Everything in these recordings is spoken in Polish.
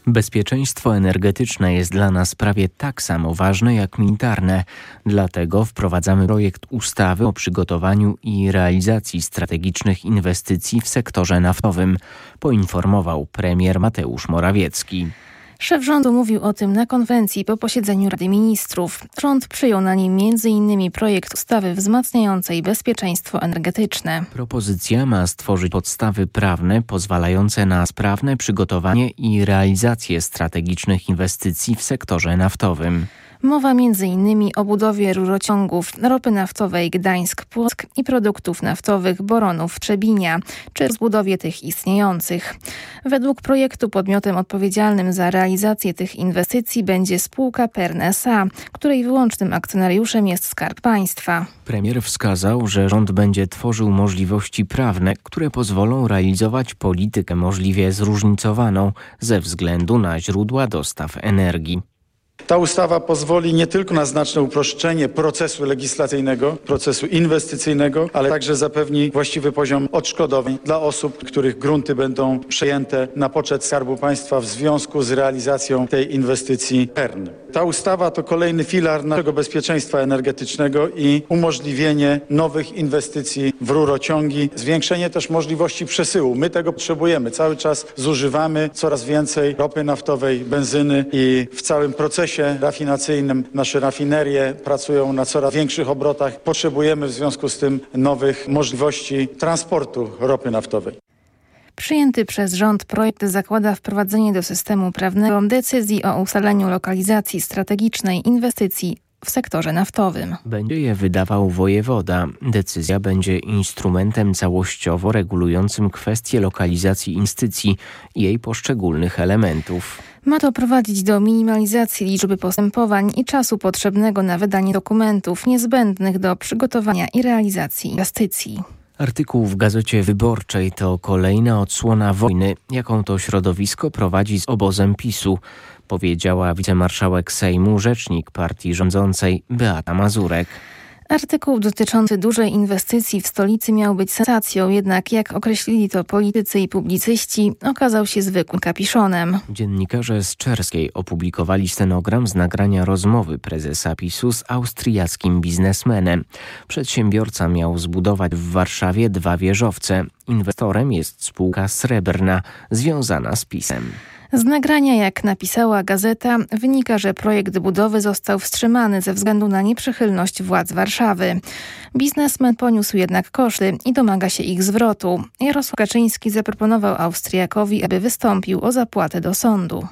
Bezpieczeństwo energetyczne jest dla nas prawie tak samo ważne jak militarne. Dlatego wprowadzamy projekt ustawy o przygotowaniu i realizacji strategicznych inwestycji w sektorze naftowym, poinformował premier Mateusz Morawiecki. Szef rządu mówił o tym na konwencji po posiedzeniu Rady Ministrów. Rząd przyjął na nim m.in. projekt ustawy wzmacniającej bezpieczeństwo energetyczne. Propozycja ma stworzyć podstawy prawne pozwalające na sprawne przygotowanie i realizację strategicznych inwestycji w sektorze naftowym. Mowa m.in. o budowie rurociągów ropy naftowej Gdańsk-Płock i produktów naftowych Boronów-Trzebinia, czy rozbudowie tych istniejących. Według projektu podmiotem odpowiedzialnym za realizację tych inwestycji będzie spółka PERN SA, której wyłącznym akcjonariuszem jest Skarb Państwa. Premier wskazał, że rząd będzie tworzył możliwości prawne, które pozwolą realizować politykę możliwie zróżnicowaną ze względu na źródła dostaw energii. Ta ustawa pozwoli nie tylko na znaczne uproszczenie procesu legislacyjnego, procesu inwestycyjnego, ale także zapewni właściwy poziom odszkodowań dla osób, których grunty będą przejęte na poczet Skarbu Państwa w związku z realizacją tej inwestycji PERN. Ta ustawa to kolejny filar naszego bezpieczeństwa energetycznego i umożliwienie nowych inwestycji w rurociągi, zwiększenie też możliwości przesyłu. My tego potrzebujemy. Cały czas zużywamy coraz więcej ropy naftowej, benzyny i w całym procesie rafinacyjnym nasze rafinerie pracują na coraz większych obrotach. Potrzebujemy w związku z tym nowych możliwości transportu ropy naftowej. Przyjęty przez rząd projekt zakłada wprowadzenie do systemu prawnego decyzji o ustaleniu lokalizacji strategicznej inwestycji w sektorze naftowym. Będzie je wydawał wojewoda. Decyzja będzie instrumentem całościowo regulującym kwestie lokalizacji inwestycji i jej poszczególnych elementów. Ma to prowadzić do minimalizacji liczby postępowań i czasu potrzebnego na wydanie dokumentów niezbędnych do przygotowania i realizacji inwestycji. Artykuł w Gazecie Wyborczej to kolejna odsłona wojny, jaką to środowisko prowadzi z obozem PiS-u, powiedziała wicemarszałek Sejmu, rzecznik partii rządzącej Beata Mazurek. Artykuł dotyczący dużej inwestycji w stolicy miał być sensacją, jednak jak określili to politycy i publicyści, okazał się zwykłym kapiszonem. Dziennikarze z Czerskiej opublikowali stenogram z nagrania rozmowy prezesa PiS-u z austriackim biznesmenem. Przedsiębiorca miał zbudować w Warszawie 2 wieżowce. Inwestorem jest spółka Srebrna, związana z PiS-em. Z nagrania, jak napisała gazeta, wynika, że projekt budowy został wstrzymany ze względu na nieprzychylność władz Warszawy. Biznesmen poniósł jednak koszty i domaga się ich zwrotu. Jarosław Kaczyński zaproponował Austriakowi, aby wystąpił o zapłatę do sądu.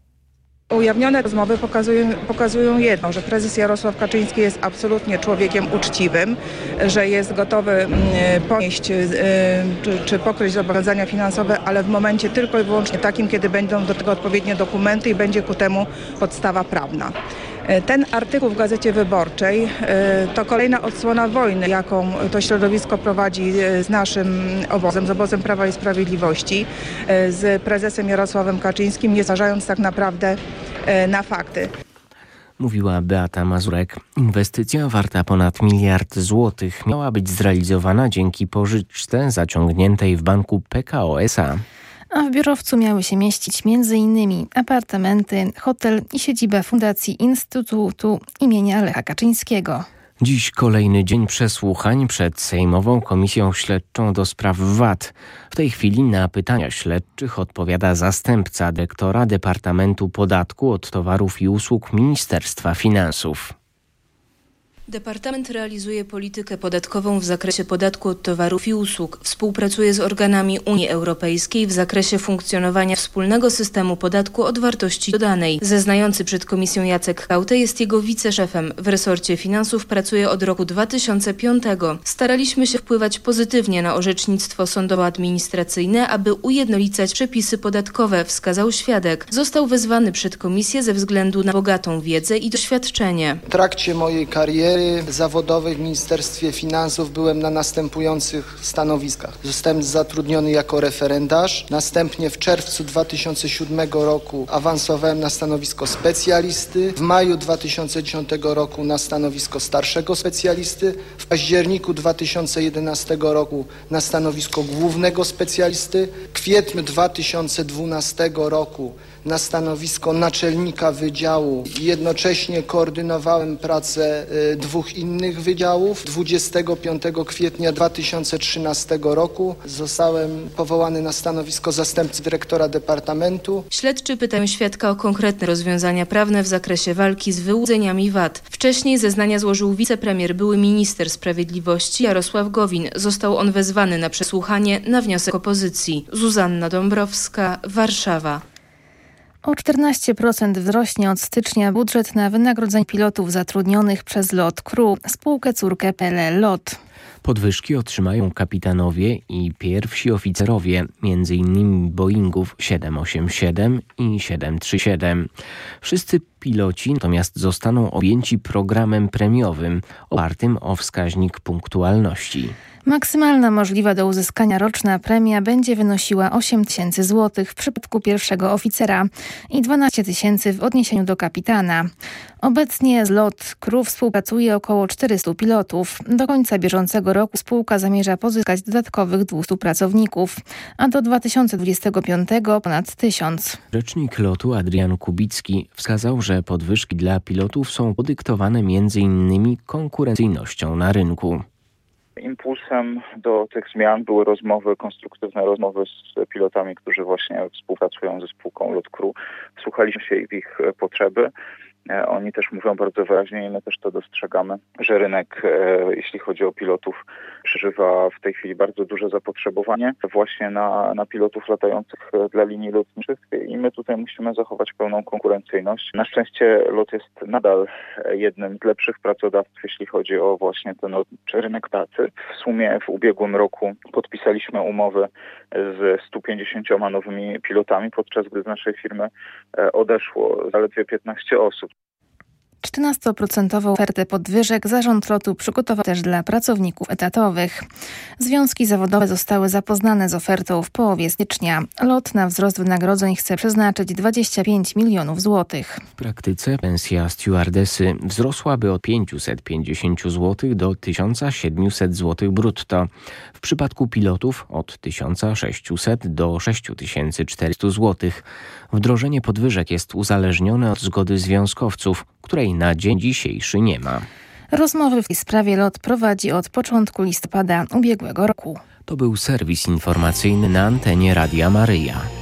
Ujawnione rozmowy pokazują jedno, że prezes Jarosław Kaczyński jest absolutnie człowiekiem uczciwym, że jest gotowy ponieść czy pokryć zobowiązania finansowe, ale w momencie tylko i wyłącznie takim, kiedy będą do tego odpowiednie dokumenty i będzie ku temu podstawa prawna. Ten artykuł w Gazecie Wyborczej to kolejna odsłona wojny, jaką to środowisko prowadzi z naszym obozem, z obozem Prawa i Sprawiedliwości, z prezesem Jarosławem Kaczyńskim, nie zważając tak naprawdę na fakty. Mówiła Beata Mazurek. Inwestycja warta ponad 1 miliard złotych miała być zrealizowana dzięki pożyczce zaciągniętej w banku PKO SA. A w biurowcu miały się mieścić m.in. apartamenty, hotel i siedziba Fundacji Instytutu imienia Lecha Kaczyńskiego. Dziś kolejny dzień przesłuchań przed Sejmową Komisją Śledczą do spraw VAT. W tej chwili na pytania śledczych odpowiada zastępca dyrektora Departamentu Podatku od Towarów i Usług Ministerstwa Finansów. Departament realizuje politykę podatkową w zakresie podatku od towarów i usług. Współpracuje z organami Unii Europejskiej w zakresie funkcjonowania wspólnego systemu podatku od wartości dodanej. Zeznający przed komisją Jacek Kaute jest jego wiceszefem. W resorcie finansów pracuje od roku 2005. Staraliśmy się wpływać pozytywnie na orzecznictwo sądowo-administracyjne, aby ujednolicać przepisy podatkowe, wskazał świadek. Został wezwany przed komisję ze względu na bogatą wiedzę i doświadczenie. W trakcie mojej kariery zawodowej w Ministerstwie Finansów byłem na następujących stanowiskach. Zostałem zatrudniony jako referendarz, następnie w czerwcu 2007 roku awansowałem na stanowisko specjalisty, w maju 2010 roku na stanowisko starszego specjalisty, w październiku 2011 roku na stanowisko głównego specjalisty, w kwietniu 2012 roku na stanowisko naczelnika wydziału. Jednocześnie koordynowałem pracę 2 innych wydziałów. 25 kwietnia 2013 roku zostałem powołany na stanowisko zastępcy dyrektora departamentu. Śledczy pytają świadka o konkretne rozwiązania prawne w zakresie walki z wyłudzeniami VAT. Wcześniej zeznania złożył wicepremier, były minister sprawiedliwości Jarosław Gowin. Został on wezwany na przesłuchanie na wniosek opozycji. Zuzanna Dąbrowska, Warszawa. O 14% wzrośnie od stycznia budżet na wynagrodzenie pilotów zatrudnionych przez LOT Crew, spółkę córkę PLL LOT. Podwyżki otrzymają kapitanowie i pierwsi oficerowie, m.in. Boeingów 787 i 737. Wszyscy piloci natomiast zostaną objęci programem premiowym opartym o wskaźnik punktualności. Maksymalna możliwa do uzyskania roczna premia będzie wynosiła 8 000 złotych w przypadku pierwszego oficera i 12 000 w odniesieniu do kapitana. Obecnie z LOT Crew współpracuje około 400 pilotów. Do końca bieżącego roku spółka zamierza pozyskać dodatkowych 200 pracowników, a do 2025 ponad 1000. Rzecznik LOT-u Adrian Kubicki wskazał, że podwyżki dla pilotów są podyktowane m.in. konkurencyjnością na rynku. Impulsem do tych zmian były konstruktywne rozmowy z pilotami, którzy właśnie współpracują ze spółką LOT Crew. Wsłuchaliśmy się w ich potrzeby. Oni też mówią bardzo wyraźnie i my też to dostrzegamy, że rynek, jeśli chodzi o pilotów, przeżywa w tej chwili bardzo duże zapotrzebowanie właśnie na pilotów latających dla linii lotniczych i my tutaj musimy zachować pełną konkurencyjność. Na szczęście LOT jest nadal jednym z lepszych pracodawców, jeśli chodzi o właśnie ten rynek pracy. W sumie w ubiegłym roku podpisaliśmy umowy z 150 nowymi pilotami, podczas gdy z naszej firmy odeszło zaledwie 15 osób. 14% ofertę podwyżek zarząd LOT-u przygotował też dla pracowników etatowych. Związki zawodowe zostały zapoznane z ofertą w połowie stycznia. LOT na wzrost wynagrodzeń chce przeznaczyć 25 milionów złotych. W praktyce pensja stewardesy wzrosłaby od 550 zł do 1700 zł brutto. W przypadku pilotów od 1600 do 6400 zł. Wdrożenie podwyżek jest uzależnione od zgody związkowców, której na dzień dzisiejszy nie ma. Rozmowy w tej sprawie LOT prowadzi od początku listopada ubiegłego roku. To był serwis informacyjny na antenie Radia Maryja.